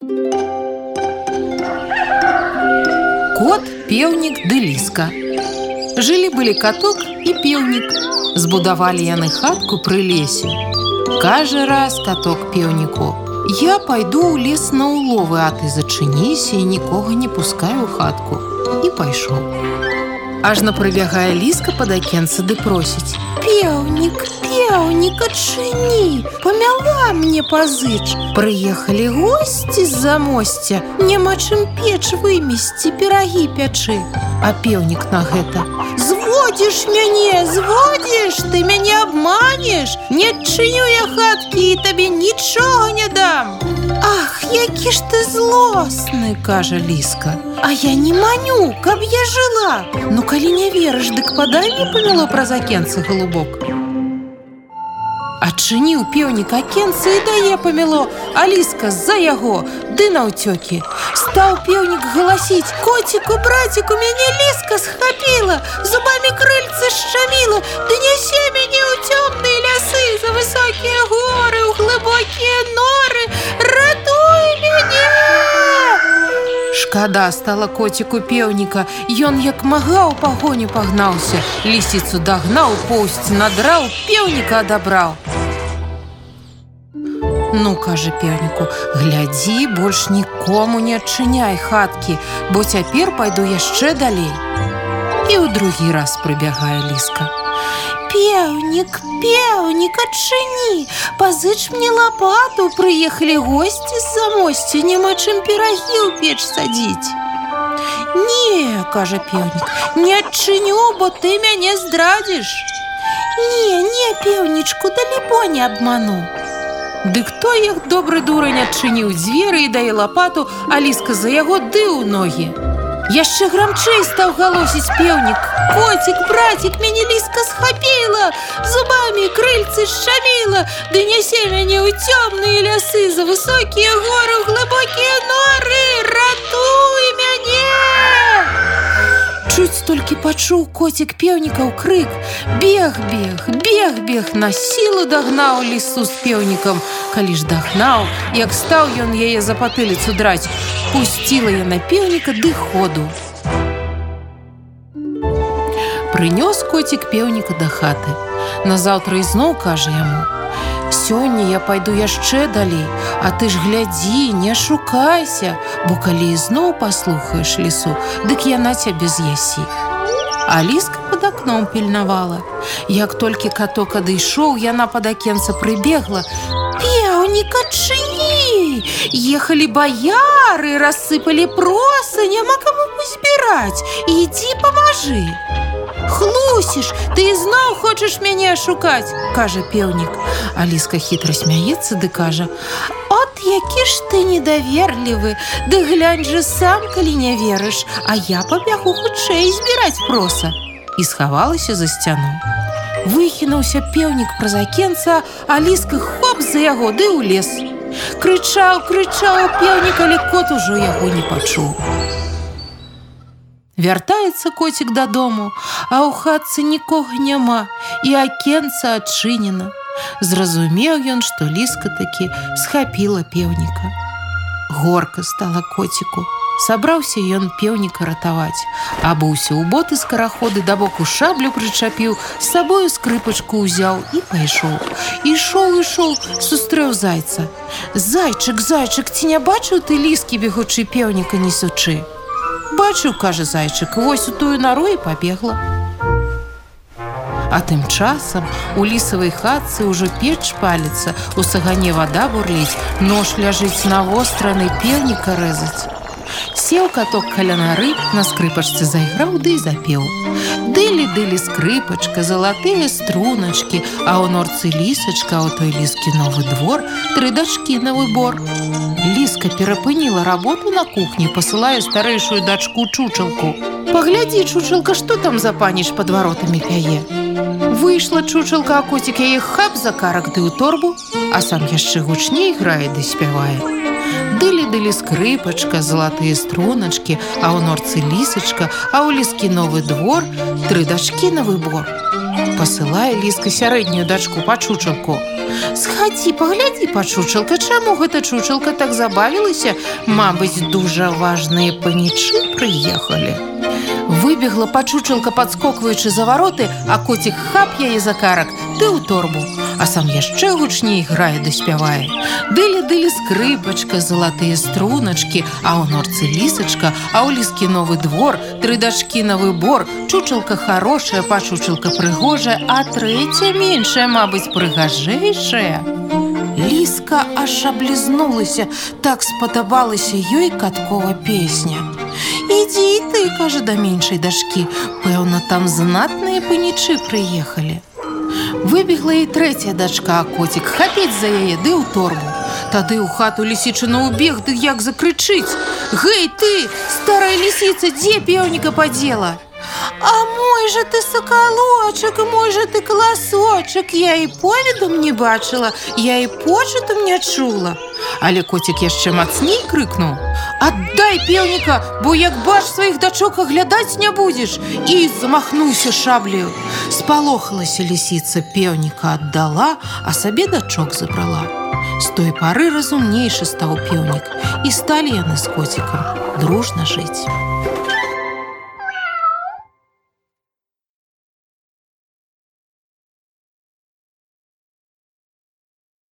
Кот, пеўнік ды ліска. Жылі-былі каток і пеўнік. Збудавалі яны хатку пры лесе. Кажа раз каток пеўніку: «Я пайду ў лес на уловы, а ты зачыніся і нікога не пускай у хатку». І пайшоў. Ажно прыбягае ліска пад акенца ды просіць: «Пеўнік, пеўнік, адчыні, памяла мне пазыч. Прыехалі госці з-за мосця, няма чым печ вымесці, пірагі пячы». А пеўнік на гэта: «Зводзіш мяне, зводзіш, ты мяне абманеш, не адчыню я хаткі і табе нічога не дам». «Ах, які ж ты злосны», кажа ліска, «а я не маню, каб я жыла. Ну, калі не верыш, дык падай мне памяло праз акенца, голубок». Адчыніў пеўнік акенца і дае памяло, а ліска з-за яго ды наўцёкі. Стаў пеўнік галасіць: «Коціку, браціку, мяне ліска схапіла, зубамі крыльцы шчаміла, ды нясе мяне ў цёмныя лясы, за высокія горы, ў глыбокія норы, ратуй мяне!» Шкада стала коціку пеўніка, ён як мага ў пагоню пагнаўся, лісіцу дагнаў, поўсць надраў, пеўніка адабраў. «Ну, кажа пеўніку, глядзі, больш нікому не адчыняй хаткі, бо цяпер пайду яшчэ далей». І ў другі раз прыбягае ліска: «Пеўнік, пеўнік, адчыні, пазыч мне лапату, прыехалі госці з-за мосця, няма чым пірагі ў печ садзіць». «Не, кажа пеўнік, не адчыню, бо ты мяне здрадзіш». Не, пеўнічку, далебо не абману». Дык той, як добры дурань, адчыніў дзверы і дае лапату, а ліска за яго ды ў ногі. Яшчэ грамчэй стаў галосіць пеўнік: «Коцік, братік, мяне ліска схапіла, зубамі крыльцы шчаміла, ды нясе мяне ў цёмныя лясы, за высокія горы, ў глыбокія норы, ратуй мяне!» Чуць толькі пачуў коцік пеўнікаў крык, бег, на сілу дагнаў лісу з пеўнікам. Калі ж дагнаў, як стаў ён яе за патыліцу драць, пусціла яна пеўніка ды ходу. Прынёс коцік пеўніка да хаты. Назаўтра ізноў кажа яму: «Сёння я пайду яшчэ далей, а ты ж глядзі, не шукайся, бо калі ізноў паслухаеш лісу, дык яна цябе з'ясі». А ліска пад акном пільнавала. Як толькі каток адышоў, яна пад акенца прыбегла: «Пеўнік, адчыні! Ехалі баяры, рассыпалі проса, няма каму пазбіраць, ідзі памажы». «Хлусіш, ты ізноў хочаш мяне ашукаць», кажа пеўнік. А ліска хітра смяецца ды кажа: «От які ж ты недаверлівы, ды глянь жа сам, калі не верыш, а я пабягу хутчэй збіраць проса». І схавалася за сцяну. Выхінуўся пеўнік праз акенца, а ліска хоп за яго ды ў лес. Крычаў пеўнік, але кот ужо яго не пачуў. Вяртаецца коцік дадому, а ў хатцы нікога няма, і акенца адчынена. Зразумеў ён, што ліска такі схапіла пеўніка. Горка стала коціку. Сабраўся ён пеўніка ратаваць. Абуўся ў боты скараходы, да боку шаблю прычапіў, з сабою скрыпачку ўзяў і пайшоў. Ішоў, сустрэў зайца. Зайчык, ці не бачыў ты ліскі, бегучы пеўніка несучы?» «Бачыў, кажа зайчык, вось у тую нару і пабегла». А тым часам у лісавай хатцы ўжо печ паліцца, у сагане вада бурліць, нож ляжыць навостраны, пеўніка рэзаць. Сеў каток каля нары, на скрыпачцы зайграў ды і запеў: «Дылі-дылі скрыпачка, залатыя струначкі, а ў норцы лісачка, а ў той ліскі новы двор, 3 дачкі на выбор». Ліска перапыніла работу на кухні, пасылае старэйшую дачку чучалку: «Паглядзі, чучалка, што там за паніч пад варотамі пяе». Выйшла чучалка, а коцік яе хап за карак ды ў торбу, а сам яшчэ гучней грае ды спявае: «Дылі-дылі скрыпачка, залатыя струначкі, а ў норцы лісачка, а ў ліскі новы двор, 3 дачкі на выбор». Пасылае Ліска сярэднюю дачку па чучалку. Схадзі, паглядзі, пачучалка, чаму гэта чучалка так забавілася? Мабыць, дужа важныя панічы прыехалі. Выбегла пачучалка, падскокваючы за вароты, а коцік хап яе за карак ды ў торбу, а сам яшчэ гучней грае ды спявае. Дылі-дылі скрыпачка, залатыя струначкі, а ў норцы лісачка, а ў Ліскі новы двор, 3 дачкі на выбор, чучалка хорошая, пачучалка прыгожая, а трэця меншая, мабыць, прыгажэйшая. Ліска аж аблізнулася, так спадабалася ёй каткова песня. «Ідзі ты», – кажа да меншай дачкі, «пэўна, там знатныя панічы прыехалі». Выбегла і трэця дачка, а коцік хапіць за яе ды ў торбу. Тады ў хату лісічына ўбег, ды як закрычыць: «Гэй ты, старая лісіца, дзе пеўніка падзела?» «А мой же ты соколочек, мой же ты колосочек, я і повідом не бачыла, я і почутом не чула». Але коцік яшчэ мацней крыкнуў: «Аддай пеўніка, бо як бач сваіх дачок аглядаць не будзеш!» І замахнуўся шаблею. Спалохалася лісіца, пеўніка аддала, а сабе дачок забрала. З той пары разумнейшы стаў пеўнік, і сталі яны з коцікам дружна жыць.